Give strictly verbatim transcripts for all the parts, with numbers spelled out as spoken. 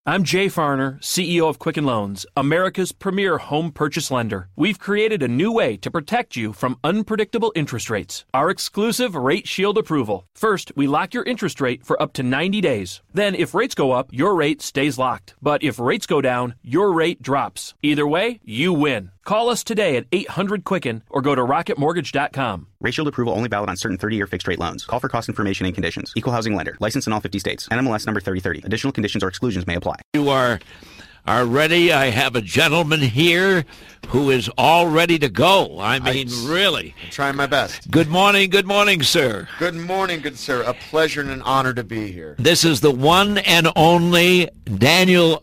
I'm Jay Farner, C E O of Quicken Loans, America's premier home purchase lender. We've created a new way to protect you from unpredictable interest rates. Our exclusive Rate Shield approval. First, we lock your interest rate for up to ninety days. Then, if rates go up, your rate stays locked. But if rates go down, your rate drops. Either way, you win. Call us today at eight hundred Quicken or go to rocket mortgage dot com. Rate Shield approval only valid on certain thirty-year fixed-rate loans. Call for cost information and conditions. Equal housing lender. Licensed in all fifty states. N M L S number thirty thirty. Additional conditions or exclusions may apply. You are are ready. I have a gentleman here who is all ready to go. I mean, I, really. I'm trying my best. Good morning. Good morning, sir. Good morning, good sir. A pleasure and an honor to be here. This is the one and only Daniel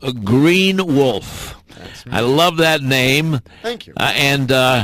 Greenwolf. That's me. I love that name. Thank you. Uh, and uh,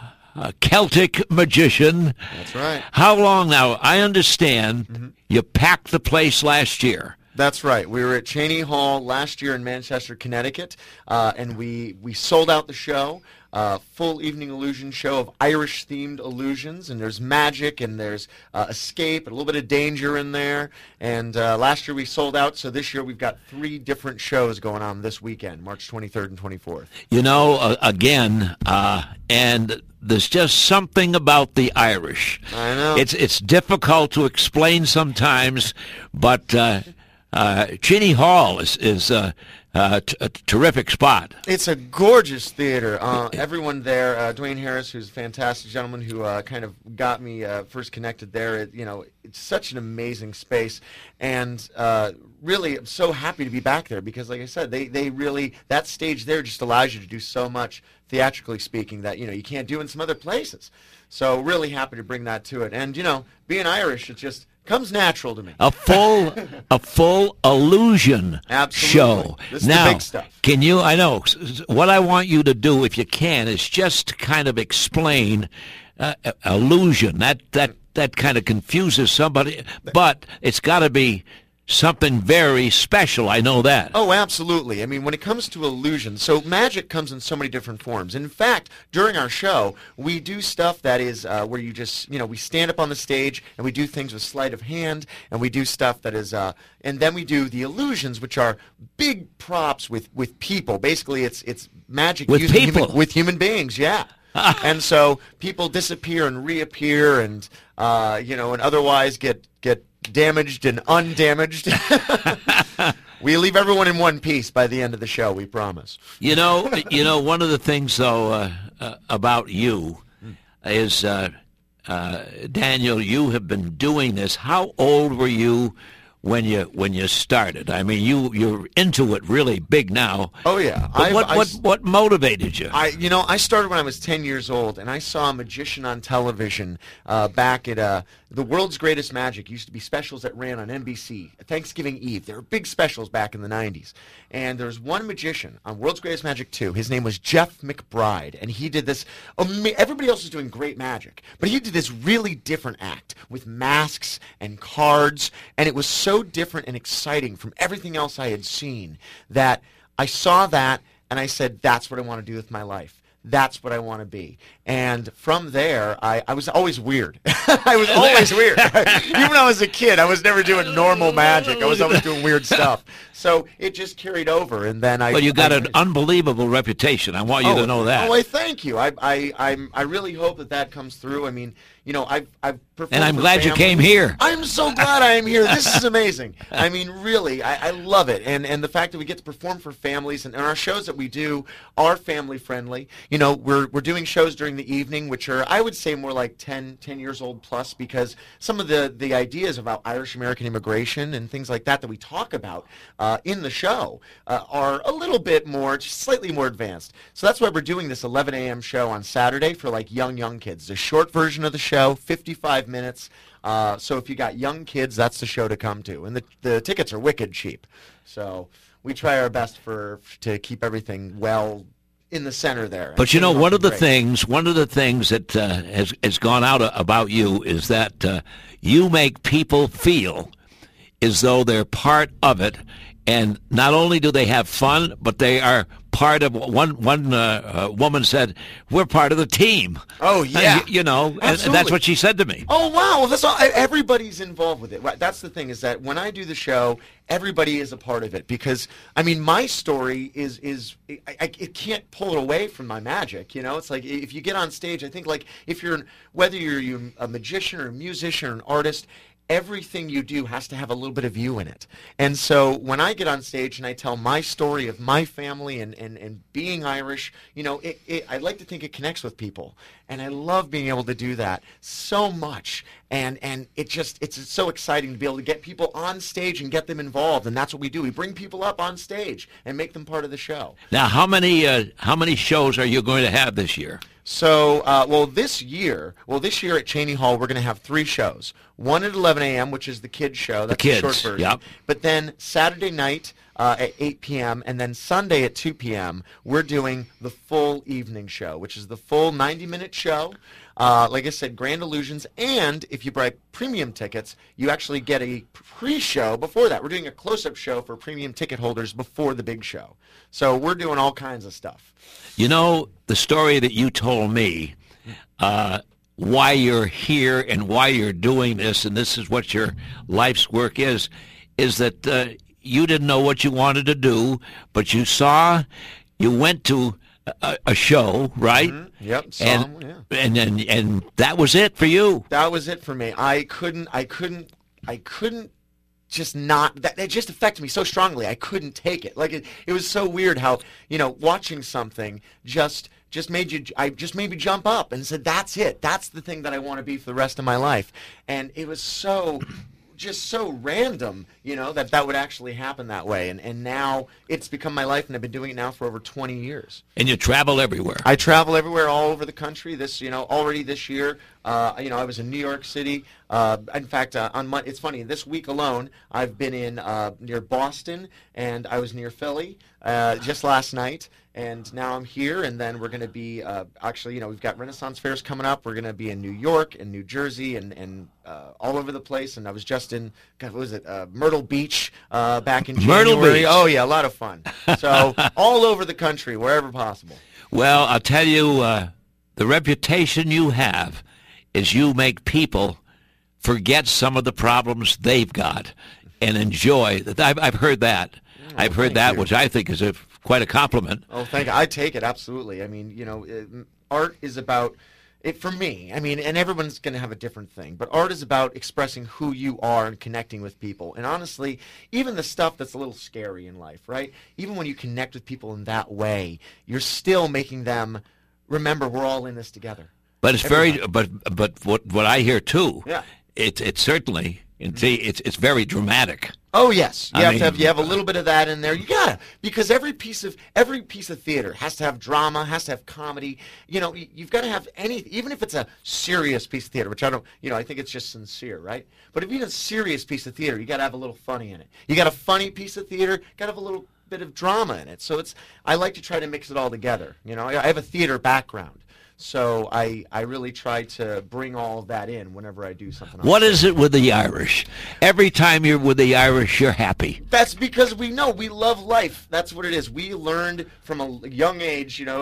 a Celtic magician. That's right. How long now? I understand mm-hmm. you packed the place last year. That's right. We were at Cheney Hall last year in Manchester, Connecticut, uh, and we, we sold out the show. Uh, full evening illusion show of Irish-themed illusions, and there's magic, and there's uh, escape, and a little bit of danger in there. And uh, last year we sold out, so this year we've got three different shows going on this weekend, March twenty-third and twenty-fourth. You know, uh, again, uh, and there's just something about the Irish. I know. It's it's difficult to explain sometimes, but uh, uh, Cheney Hall is is. Uh, Uh, t- a terrific spot. It's a gorgeous theater. Uh, everyone there, uh, Dwayne Harris, who's a fantastic gentleman who uh, kind of got me uh, first connected there. It, you know, it's such an amazing space, and uh, really, I'm so happy to be back there because, like I said, they they really that stage there just allows you to do so much theatrically speaking that you know you can't do in some other places. So really happy to bring that to it, and you know, being Irish, it just comes natural to me. A full, a full illusion Absolutely. show. This is now, the big stuff. Can you? I know what I want you to do, if you can, is just kind of explain uh, illusion. That that that kind of confuses somebody, but it's got to be something very special. I know that. Oh, absolutely. I mean, when it comes to illusion, so magic comes in so many different forms. In fact, during our show, we do stuff that is uh, where you just, you know, we stand up on the stage and we do things with sleight of hand, and we do stuff that is, uh, and then we do the illusions, which are big props with, with people. Basically, it's it's magic with using people. Human, with human beings, yeah. And so people disappear and reappear, and uh, you know, and otherwise get get. damaged and undamaged. We leave everyone in one piece by the end of the show, we promise. You know, you know, one of the things, though, uh, uh, about you is, uh, uh, Daniel, you have been doing this. How old were you when you when you started? I mean, you you're into it really big now. Oh yeah. But what I, what what motivated you? I you know I started when I was ten years old, and I saw a magician on television uh, back at uh, the World's Greatest Magic. Used to be specials that ran on N B C Thanksgiving Eve. There were big specials back in the nineties, and there was one magician on World's Greatest Magic two. His name was Jeff McBride, and he did this. Ama- everybody else was doing great magic, but he did this really different act with masks and cards, and it was so different and exciting from everything else I had seen that I saw that and I said, that's what I want to do with my life. That's what I want to be. And from there, I, I was always weird. I was always weird. Even when I was a kid, I was never doing normal magic. I was always doing weird stuff. So it just carried over, and then I... Well, you got I, an unbelievable reputation. I want you oh, to know that. Oh, I thank you. I I I'm, I really hope that that comes through. I mean, you know, I've I've performed And I'm for glad you families. came here. I'm so glad I am here. This is amazing. I mean, really, I, I love it. And and the fact that we get to perform for families, and, and our shows that we do are family friendly. You know, we're we're doing shows during the evening, which are, I would say, more like ten, ten years old plus, because some of the, the ideas about Irish American immigration and things like that that we talk about uh, in the show uh, are a little bit more, just slightly more advanced. So that's why we're doing this eleven a.m. show on Saturday for like young, young kids. The short version of the show, fifty-five minutes. Uh, so if you got young kids, that's the show to come to. And the, the tickets are wicked cheap. So we try our best for to keep everything well in the center there. But you know, one of the great. things, one of the things that uh, has has gone out about you is that uh, you make people feel as though they're part of it, and not only do they have fun, but they are part of one one uh, uh, woman said we're part of the team. Oh yeah, uh, you, you know, and, and that's what she said to me. Oh wow, well, that's all, everybody's involved with it. That's the thing, is that when I do the show, everybody is a part of it, because I mean, my story is is I, I it can't pull it away from my magic. You know, it's like if you get on stage, I think like if you're whether you're, you're a magician or a musician or an artist, everything you do has to have a little bit of you in it. And so when I get on stage and I tell my story of my family and, and, and being Irish, you know, it, it, I like to think it connects with people. And I love being able to do that so much. And and it just, it's so exciting to be able to get people on stage and get them involved. And that's what we do. We bring people up on stage and make them part of the show. Now, how many uh, how many shows are you going to have this year? So, uh, well, this year, well, this year at Cheney Hall, we're going to have three shows. One at eleven a.m., which is the kids' show. That's the kids, the short version. Yep. But then Saturday night uh, at eight p.m. and then Sunday at two p.m., we're doing the full evening show, which is the full ninety-minute show. Uh, like I said, Grand Illusions, and if you buy premium tickets, you actually get a pre-show before that. We're doing a close-up show for premium ticket holders before the big show. So we're doing all kinds of stuff. You know, the story that you told me, uh, why you're here and why you're doing this, and this is what your life's work is, is that uh, you didn't know what you wanted to do, but you saw, you went to a, a show, right? Mm-hmm. Yep. Saw and, him, yeah. and and and that was it for you. That was it for me. I couldn't. I couldn't. I couldn't. Just not that it just affected me so strongly. I couldn't take it. Like it, it was so weird how, you know, watching something just just made you. I just made me jump up and said, "That's it. That's the thing that I want to be for the rest of my life." And it was so. Just so random, you know, that that would actually happen that way. And and now it's become my life, and I've been doing it now for over twenty years. And you travel everywhere. I travel everywhere, all over the country. This, you know, already this year, uh, you know, I was in New York City. Uh, in fact, uh, on Mon- it's funny, this week alone, I've been in uh, near Boston, and I was near Philly uh, just last night. And now I'm here, and then we're going to be, uh, actually, you know, we've got Renaissance fairs coming up. We're going to be in New York and New Jersey and, and uh, all over the place. And I was just in, God, what was it, uh, Myrtle Beach uh, back in January. Myrtle Beach. Oh, yeah, a lot of fun. So all over the country, wherever possible. Well, I'll tell you, uh, the reputation you have is you make people forget some of the problems they've got and enjoy. I've, I've heard that. Oh, I've heard that, you. which I think is a quite a compliment. Oh, thank you. I take it, absolutely. I mean, you know, it, art is about, it for me, I mean, and everyone's going to have a different thing, but art is about expressing who you are and connecting with people. And honestly, even the stuff that's a little scary in life, right? Even when you connect with people in that way, you're still making them remember we're all in this together. But it's Everybody. very, but but what what I hear too, yeah, it's it's certainly, and see, it's it's very dramatic. Oh yes, you I have mean, to have you have a little bit of that in there. You gotta, because every piece of every piece of theater has to have drama, has to have comedy. You know, you've got to have any, even if it's a serious piece of theater, which I don't, you know, I think it's just sincere, right? But if you have a serious piece of theater, you got to have a little funny in it. You got a funny piece of theater, got to have a little bit of drama in it. So it's, I like to try to mix it all together. You know, I, I have a theater background. So I, I really try to bring all of that in whenever I do something. What is it with the Irish? Every time you're with the Irish, you're happy. That's because we know we love life. That's what it is. We learned from a young age, you know,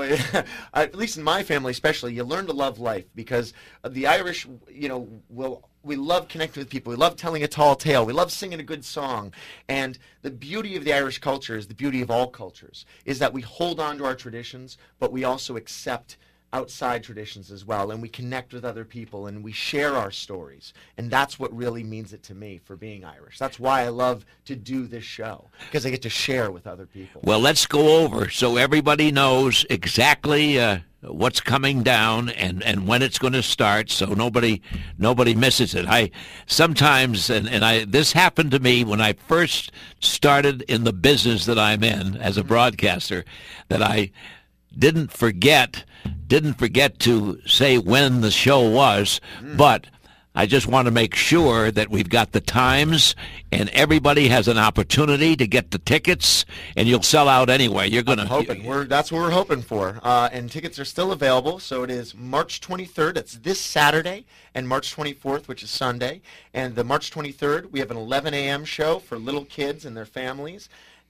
at least in my family especially, you learn to love life because the Irish, you know, will... We love connecting with people. We love telling a tall tale. We love singing a good song. And the beauty of the Irish culture is the beauty of all cultures, is that we hold on to our traditions, but we also accept outside traditions as well, and we connect with other people, and we share our stories. And that's what really means it to me for being Irish. That's why I love to do this show, because I get to share with other people. Well, let's go over so everybody knows exactly uh, what's coming down and, and when it's going to start, so nobody nobody misses it. I sometimes, and, and I this happened to me when I first started in the business that I'm in as a broadcaster, that I didn't forget didn't forget to say when the show was, mm. but I just want to make sure that we've got the times and everybody has an opportunity to get the tickets, and you'll sell out anyway. You're going to hoping. We're, that's what we're hoping for. Uh, and tickets are still available. So it is March twenty-third. It's this Saturday, and March twenty-fourth, which is Sunday. And the March twenty-third, we have an eleven a.m. show for little kids and their families.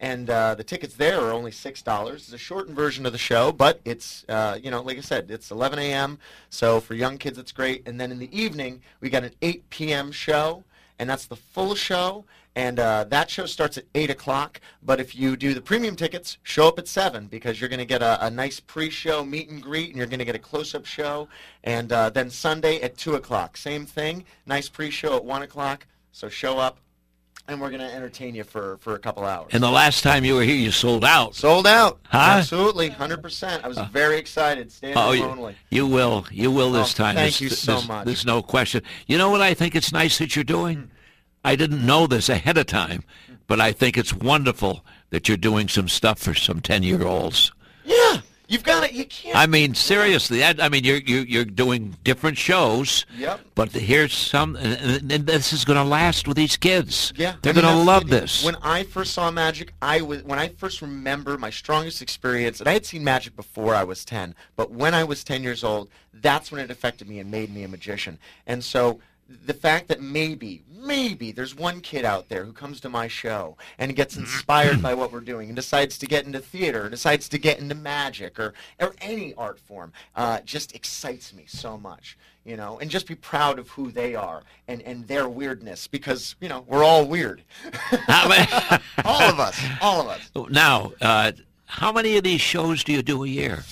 And uh, the tickets there are only six dollars. It's a shortened version of the show, but it's, uh, you know, like I said, it's eleven a.m., so for young kids it's great. And then in the evening, we got an eight p.m. show, and that's the full show. And uh, that show starts at eight o'clock, but if you do the premium tickets, show up at seven because you're going to get a, a nice pre-show meet and greet, and you're going to get a close-up show. And uh, then Sunday at two o'clock, same thing, nice pre-show at one o'clock, so show up, and we're going to entertain you for, for a couple hours. And the last time you were here, you sold out. Sold out. Huh? Absolutely, one hundred percent. I was very excited, standing Oh, room you, only. you will. You will this Oh, time. thank There's- you so there's- much. There's no question. You know what I think it's nice that you're doing? Hmm. I didn't know this ahead of time, but I think it's wonderful that you're doing some stuff for some ten-year-olds. Yeah, you've got it. You can't. I mean, seriously. I, I mean, you're, you're you're doing different shows. Yep. But here's some, and, and this is going to last with these kids. Yeah, They're I mean, going to that's love the- this. When I first saw magic, I was when I first remember my strongest experience, and I had seen magic before I was ten, but when I was ten years old, that's when it affected me and made me a magician. And so the fact that maybe, maybe there's one kid out there who comes to my show and gets inspired by what we're doing and decides to get into theater, decides to get into magic or, or any art form, uh, just excites me so much, you know, and just be proud of who they are and, and their weirdness because, you know, we're all weird. all of us, all of us. Now, uh, how many of these shows do you do a year?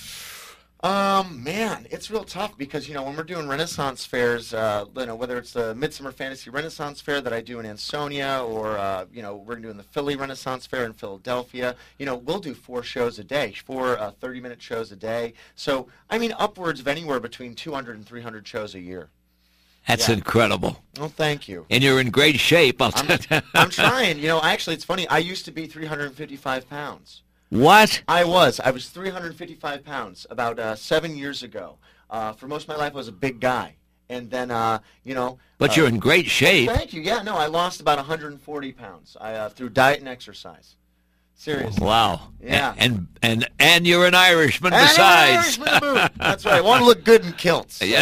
Um, man, it's real tough because, you know, when we're doing Renaissance fairs, uh, you know, whether it's the Midsummer Fantasy Renaissance Fair that I do in Ansonia or, uh, you know, we're doing the Philly Renaissance Fair in Philadelphia, you know, we'll do four shows a day, four uh, thirty-minute shows a day. So, I mean, upwards of anywhere between two hundred and three hundred shows a year. That's Yeah. incredible. Well, thank you. And you're in great shape. I'll I'm, tell you. I'm trying. You know, actually, it's funny. I used to be three hundred fifty-five pounds. What? I was. I was three hundred fifty-five pounds about uh, seven years ago. Uh, for most of my life, I was a big guy. And then, uh, you know. But uh, you're in great shape. Thank you. Yeah, no, I lost about one hundred forty pounds I, uh, through diet and exercise. Seriously. Wow. Yeah. And and and you're an Irishman And I'm an besides. Irishman to boot. That's right. I want to look good in kilts. So.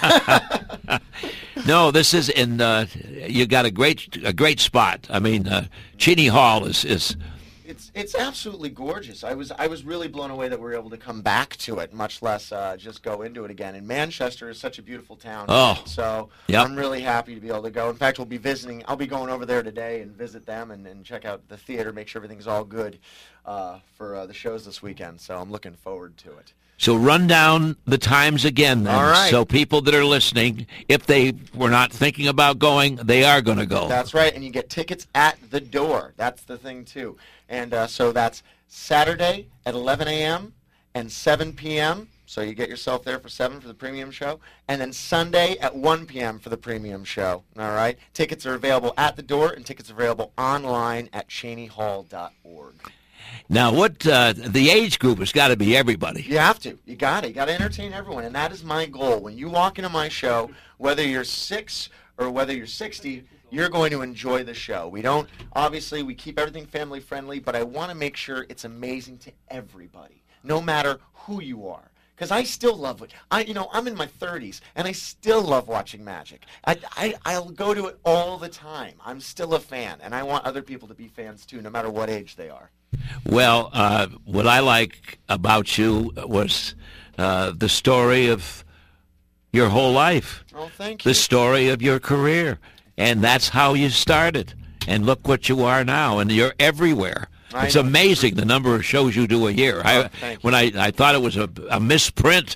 Yeah. No, this is in. Uh, you got a great a great spot. I mean, uh, Cheney Hall is is. It's it's absolutely gorgeous. I was I was really blown away that we were able to come back to it, much less uh, just go into it again. And Manchester is such a beautiful town. Oh. So Yep. I'm really happy to be able to go. In fact, we'll be visiting. I'll be going over there today and visit them and, and check out the theater, make sure everything's all good uh, for uh, the shows this weekend. So I'm looking forward to it. So run down the times again, then. All right. So people that are listening, if they were not thinking about going, they are going to go. That's right, and you get tickets at the door. That's the thing, too. And uh, so that's Saturday at eleven a.m. and seven p.m., so you get yourself there for seven for the premium show, and then Sunday at one p.m. for the premium show, all right? Tickets are available at the door, and tickets are available online at cheney hall dot org. Now, what uh, the age group has got to be everybody. You have to. You got it. You got to entertain everyone, and that is my goal. When you walk into my show, whether you're six or whether you're sixty, you're going to enjoy the show. We don't, obviously, we keep everything family friendly, but I want to make sure it's amazing to everybody, no matter who you are. Because I still love it. I, you know, I'm in my thirties, and I still love watching magic. I, I, I'll go to it all the time. I'm still a fan, and I want other people to be fans too, no matter what age they are. Well, uh, what I like about you was uh, the story of your whole life, Oh, thank you. the story of your career, and that's how you started. And look what you are now, and you're everywhere. I It's know. amazing the number of shows you do a year. Oh, I, thank when I, I thought it was a, a misprint.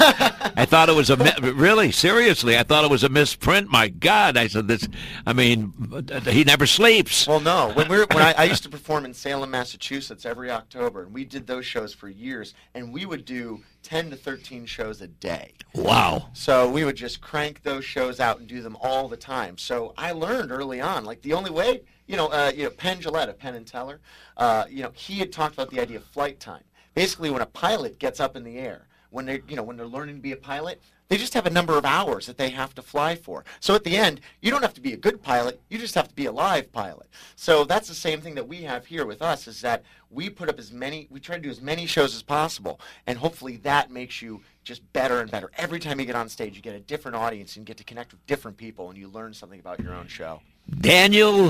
I thought it was a mi- really seriously. I thought it was a misprint. My God! I said this. I mean, he never sleeps. Well, no. When we were, when I, I used to perform in Salem, Massachusetts every October, and we did those shows for years, and we would do ten to thirteen shows a day. Wow. So we would just crank those shows out and do them all the time. So I learned early on, like the only way, you know, uh, you know, Penn Jillette of Penn and Teller, uh, you know, he had talked about the idea of flight time. Basically, when a pilot gets up in the air, when they, you know, when they're learning to be a pilot, they just have a number of hours that they have to fly for. So at the end, you don't have to be a good pilot, you just have to be a live pilot. So that's the same thing that we have here with us, is that we put up as many, we try to do as many shows as possible, and hopefully that makes you just better and better. Every time you get on stage, you get a different audience and you get to connect with different people, and you learn something about your own show. Daniel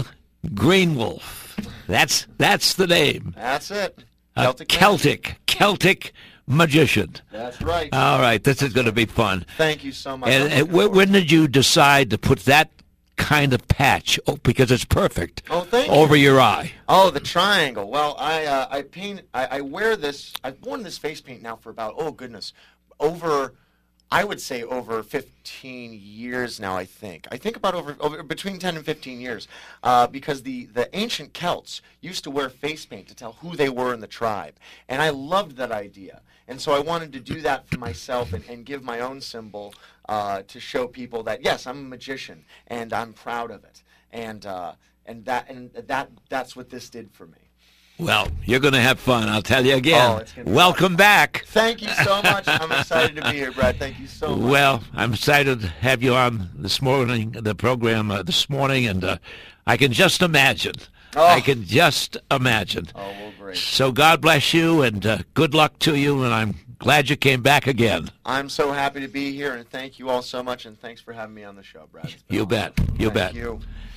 Green Wolf. That's that's the name. That's it. A Celtic. Celtic, Celtic magician. That's right. All right, this is going to be fun. Thank you so much. And, I'm and looking when, forward when to did you decide to put that kind of patch? Oh, because it's perfect. Oh, thank you. Over your eye. Oh, the triangle. Well, I uh, I paint. I, I wear this. I've worn this face paint now for about oh goodness, over. I would say over fifteen years now. I think. I think about over, over between ten and fifteen years, uh, because the the ancient Celts used to wear face paint to tell who they were in the tribe, and I loved that idea. And so I wanted to do that for myself and, and give my own symbol uh, to show people that yes, I'm a magician and I'm proud of it. And uh, and that and that that's what this did for me. Well, you're going to have fun, I'll tell you again. Oh, it's gonna be Welcome fun. back. Thank you so much. I'm excited to be here, Brad. Thank you so much. Well, I'm excited to have you on this morning, the program uh, this morning, and uh, I can just imagine. Oh. I can just imagine. Oh, well, great. So God bless you, and uh, good luck to you, and I'm glad you came back again. I'm so happy to be here, and thank you all so much, and thanks for having me on the show, Brad. It's been You awesome. bet. You Thank bet. you.